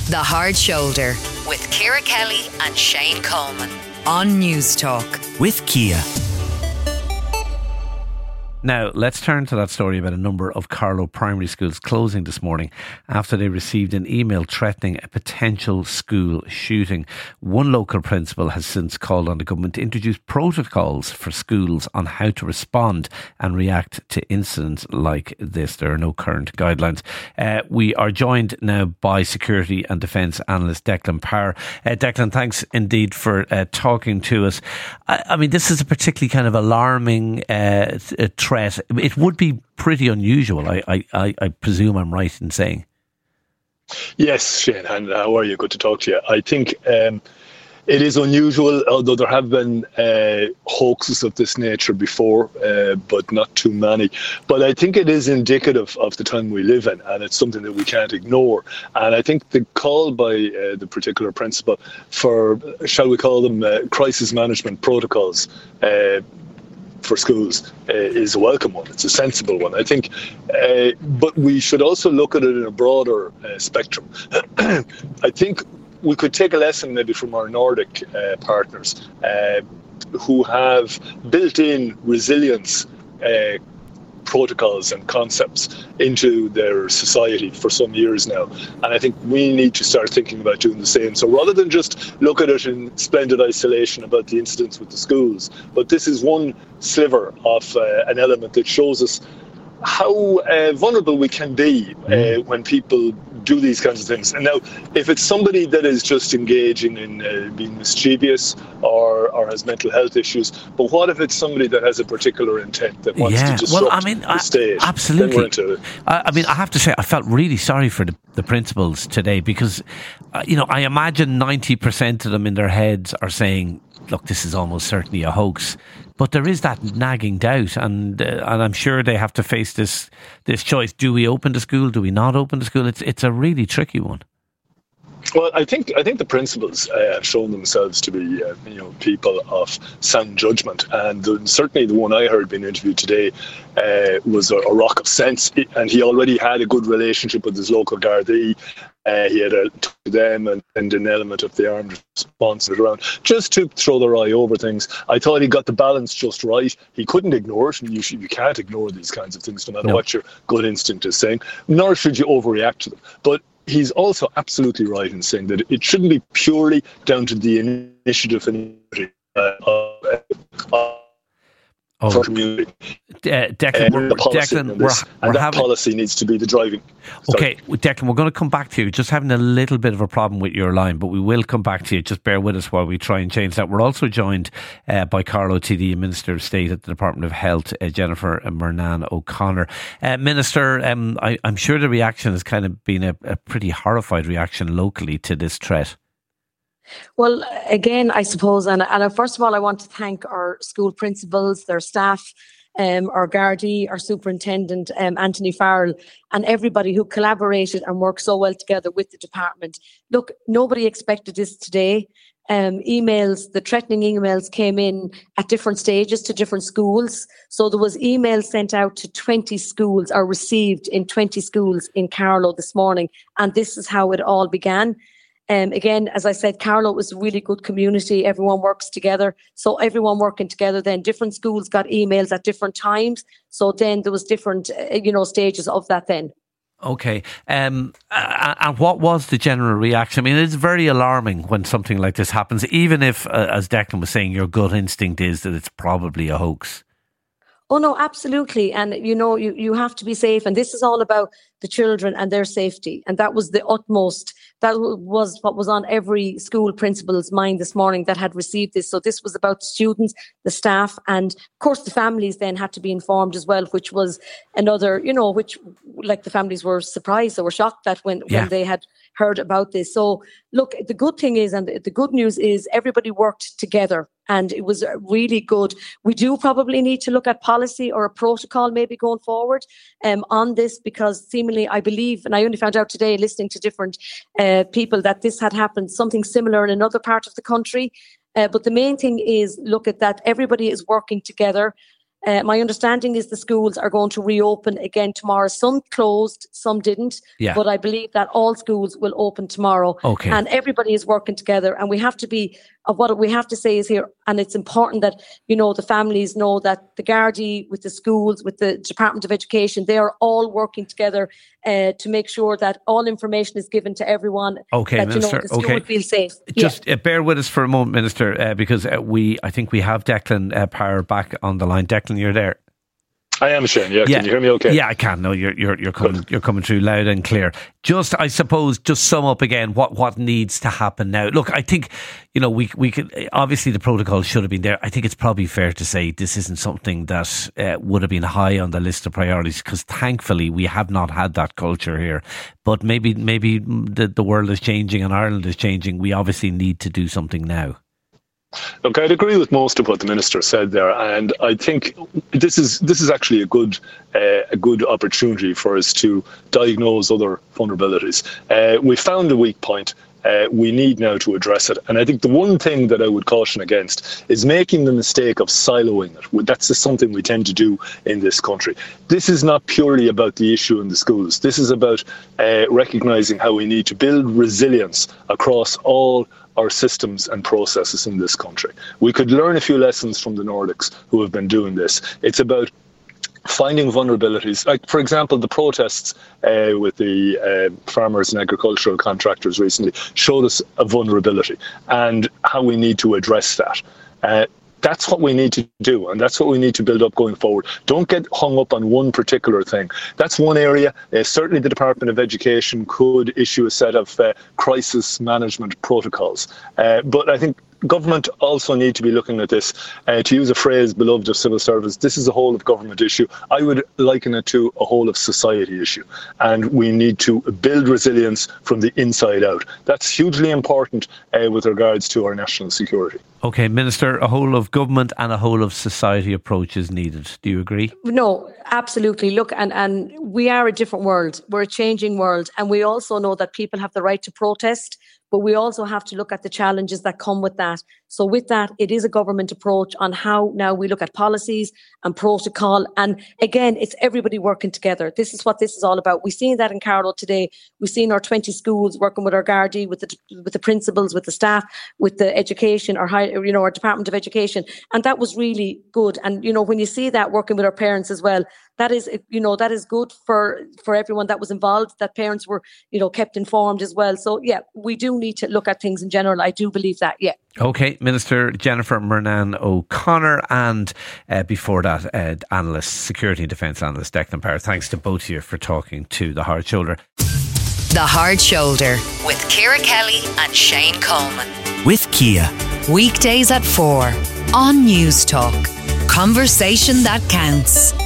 The Hard Shoulder with Ciara Kelly and Shane Coleman on News Talk with Kia. Now, let's turn to that story about a number of Carlow primary schools closing this morning after they received an email threatening a potential school shooting. One local principal has since called on the government to introduce protocols for schools on how to respond and react to incidents like this. There are no current guidelines. We are joined now by security and defence analyst Declan Power. Declan, thanks indeed for talking to us. I mean, this is a particularly kind of alarming threat. It would be pretty unusual, I presume I'm right in saying. Yes, Shane, and how are you? Good to talk to you. I think it is unusual, although there have been hoaxes of this nature before, but not too many. But I think it is indicative of the time we live in, and it's something that we can't ignore. And I think the call by the particular principal for, shall we call them, crisis management protocols for schools is a welcome one. It's a sensible one, I think. But we should also look at it in a broader spectrum. I think we could take a lesson maybe from our Nordic partners who have built-in resilience protocols and concepts into their society for some years now. And I think we need to start thinking about doing the same. So rather than just look at it in splendid isolation about the incidents with the schools, but this is one sliver of an element that shows us how vulnerable we can be when people do these kinds of things. And now, if it's somebody that is just engaging in being mischievous or has mental health issues, but what if it's somebody that has a particular intent that wants to disrupt the state? Absolutely. I mean, I have to say, I felt really sorry for the principals today because, I imagine 90% of them in their heads are saying, look, this is almost certainly a hoax. But there is that nagging doubt, and I'm sure they have to face this choice. Do we open the school? Do we not open the school? It's a really tricky one. Well, I think the principals have shown themselves to be people of sound judgment, and certainly the one I heard being interviewed today was a rock of sense, and he already had a good relationship with his local Gardaí. He had to them and an element of the armed response around just to throw their eye over things. I thought he got the balance just right. He couldn't ignore it, and you can't ignore these kinds of things no matter what your gut instinct is saying, nor should you overreact to them. But he's also absolutely right in saying that it shouldn't be purely down to the initiative and for community. Declan, that policy needs to be the driving. Okay, Declan, we're going to come back to you. Just having a little bit of a problem with your line, but we will come back to you. Just bear with us while we try and change that. We're also joined by Carlow TD, Minister of State at the Department of Health, Jennifer Murnane O'Connor. Minister, I'm sure the reaction has kind of been a pretty horrified reaction locally to this threat. Well, again, I suppose, and first of all, I want to thank our school principals, their staff, our Gardaí, our superintendent, Anthony Farrell, and everybody who collaborated and worked so well together with the department. Look, nobody expected this today. The threatening emails came in at different stages to different schools. So there was emails sent out to 20 schools or received in 20 schools in Carlow this morning. And this is how it all began. Again, as I said, Carlow was a really good community. Everyone works together. So everyone working together, then different schools got emails at different times. So then there was different, stages of that then. Okay. And what was the general reaction? I mean, it's very alarming when something like this happens, even if, as Declan was saying, your gut instinct is that it's probably a hoax. Oh, no, absolutely. And, you have to be safe. And this is all about the children and their safety. And that was the utmost. That was what was on every school principal's mind this morning that had received this. So this was about the students, the staff, and of course the families then had to be informed as well, which was another, which like the families were surprised, they were shocked that when they had heard about this. So look, the good thing is, and the good news is everybody worked together. And it was really good. We do probably need to look at policy or a protocol maybe going forward on this, because seemingly I believe, and I only found out today listening to different people, that this had happened, something similar in another part of the country. But the main thing is look at that everybody is working together. My understanding is the schools are going to reopen again tomorrow. Some closed, some didn't. Yeah. But I believe that all schools will open tomorrow. Okay. And everybody is working together. And we have to be, what we have to say is here, and it's important that, the families know that the Gardaí, with the schools, with the Department of Education, they are all working together to make sure that all information is given to everyone. Okay, that, Minister. the school will feel safe. Just bear with us for a moment, Minister, because I think we have Declan Power back on the line. Declan, you're there. I am, Shane. Yeah, can you hear me okay? Yeah, I can. No, you're coming through loud and clear. Just, I suppose, just sum up again what needs to happen now. Look, I think, we could, obviously the protocol should have been there. I think it's probably fair to say this isn't something that would have been high on the list of priorities, because thankfully we have not had that culture here. But maybe the world is changing and Ireland is changing. We obviously need to do something now. Look, I'd agree with most of what the Minister said there, and I think this is actually a good opportunity for us to diagnose other vulnerabilities. We found a weak point. We need now to address it. And I think the one thing that I would caution against is making the mistake of siloing it. That's just something we tend to do in this country. This is not purely about the issue in the schools. This is about recognising how we need to build resilience across all our systems and processes in this country. We could learn a few lessons from the Nordics who have been doing this. It's about finding vulnerabilities, like, for example, the protests with the farmers and agricultural contractors recently showed us a vulnerability and how we need to address that. That's what we need to do, and that's what we need to build up going forward. Don't get hung up on one particular thing. That's one area. Certainly the Department of Education could issue a set of crisis management protocols. But I think government also need to be looking at this. To use a phrase beloved of civil service, this is a whole of government issue. I would liken it to a whole of society issue. And we need to build resilience from the inside out. That's hugely important with regards to our national security. Okay, Minister, a whole of government and a whole of society approach is needed. Do you agree? No, absolutely. Look, and we are a different world. We're a changing world. And we also know that people have the right to protest, but we also have to look at the challenges that come with that. So with that, it is a government approach on how now we look at policies and protocol. And again, it's everybody working together. This is what this is all about. We've seen that in Carlow today. We've seen our 20 schools working with our Gardaí, with the principals, with the staff, with the education, our Department of Education. And that was really good. And, when you see that working with our parents as well, that is good for everyone that was involved, that parents were, kept informed as well. So, yeah, we do need to look at things in general. I do believe that, yeah. Okay, Minister Jennifer Murnane O'Connor, and before that, security and defence analyst Declan Power. Thanks to both of you for talking to The Hard Shoulder. The Hard Shoulder with Ciara Kelly and Shane Coleman. With Kia. Weekdays at 4 on News Talk. Conversation that counts.